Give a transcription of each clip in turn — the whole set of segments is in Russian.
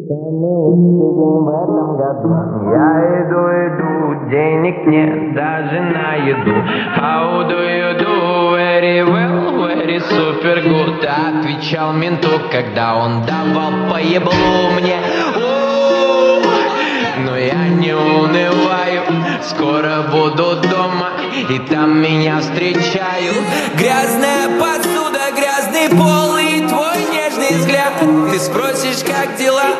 самый лучший день в этом году. Я иду, денег нет даже на еду. How do you do? Very well, very super good. Отвечал менту, когда он давал по еблу мне. Но я не унываю, скоро буду дома, и там меня встречают. Грязная посуда, грязный пол и твой нежный взгляд. Ты спросишь, как дела?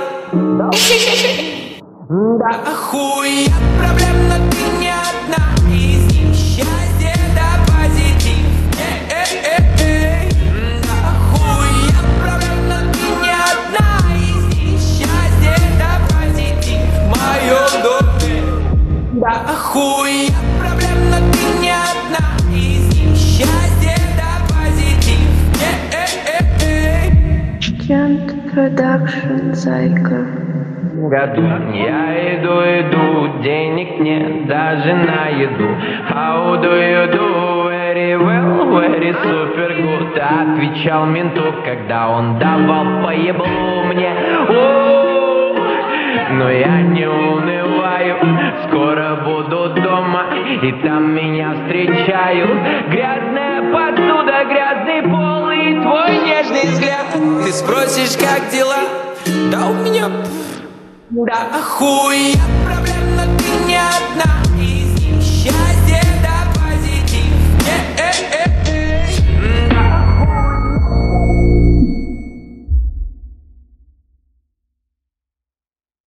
Да хуя проблем, но ты не одна. Из них счастье да позитив. Да хуя проблем, но ты не одна. Из них счастье да позитив. В моем доме. Да хуя проблем, но ты не одна. Из них счастье да позитив. Kent Production, зайка. Году. Я иду, денег нет даже на еду. How do you do? Very well, very super good. Отвечал менту, когда он давал по еблу мне. Но я не унываю, скоро буду дома, и там меня встречают. Грязная посуда, грязный пол и твой нежный взгляд. Ты спросишь, как дела? Да у меня... Да хуя проблем.